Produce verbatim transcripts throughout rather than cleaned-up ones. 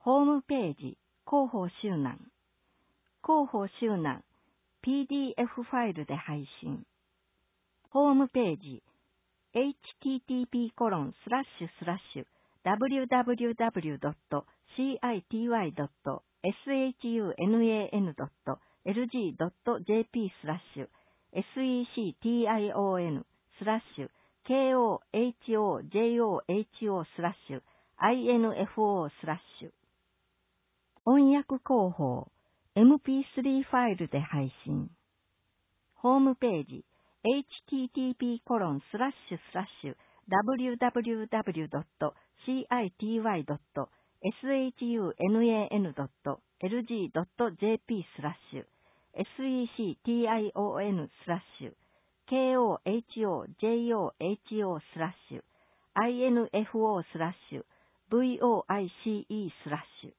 ホームページ、広報周南。広報周南、ピーディーエフ ファイルで配信。ホームページ、エイチティーティーピーコロンスラッシュスラッシュダブリューダブリューダブリュードットシーアイティーワイドットエスエイチユーエヌエーエヌドットエルジードットジェーピースラッシュエスイーシーティーアイオーエヌスラッシュ ケーオーエイチオージェイオーエイチオー スラッシュ アイエヌエフオー スラッシュ翻訳広報 エムピースリー ファイルで配信。ホームページ エイチティーティーピーコロンスラッシュスラッシュダブリューダブリューダブリュードットシーアイティーワイドットエスエイチユーエヌエーエヌドットエルジードットジェーピースラッシュエスイーシーティーアイオーエヌスラッシュ ケーオーエイチオージェイオーエイチオー スラッシュ アイエヌエフオー スラッシュ ブイオーアイシーイー スラッシュ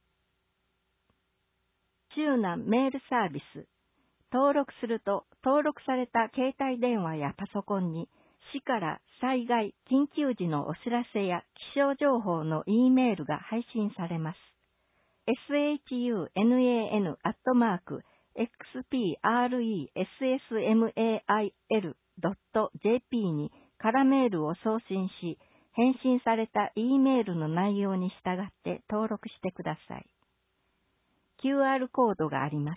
周南メールサービス。登録すると、登録された携帯電話やパソコンに、市から災害、緊急時のお知らせや気象情報の E メールが配信されます。shunnan アットマーク エックスピーアールイーエスエスエムエーアイエルドットジェーピー に空メールを送信し、返信された E メールの内容に従って登録してください。キューアール コードがあります。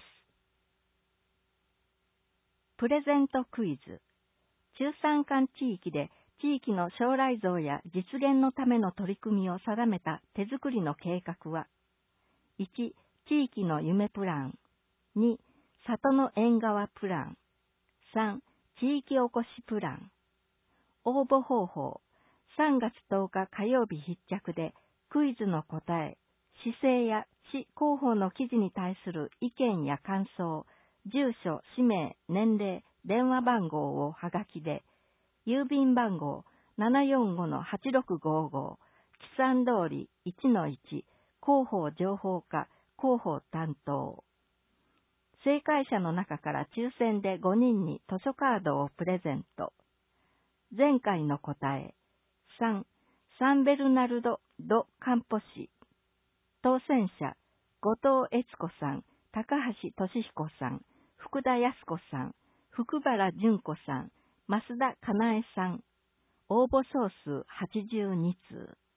プレゼントクイズ。中山間地域で地域の将来像や実現のための取り組みを定めた手作りの計画は、いち、地域の夢プラン。に、里の縁側プラン。さん、地域おこしプラン。応募方法。さんがつとおか火曜日必着でクイズの答え、市政や市広報の記事に対する意見や感想、住所、氏名、年齢、電話番号をはがきで、郵便番号 ななよんごのはちろくごご、木山通り いちのいち、広報情報課、広報担当。正解者の中から抽選でごにんに図書カードをプレゼント。前回の答え。さん、サンベルナルド・ド・カンポ市。当選者、後藤悦子さん、高橋俊彦さん、福田康子さん、福原純子さん、増田かなえさん。応募総数はちじゅうにつう。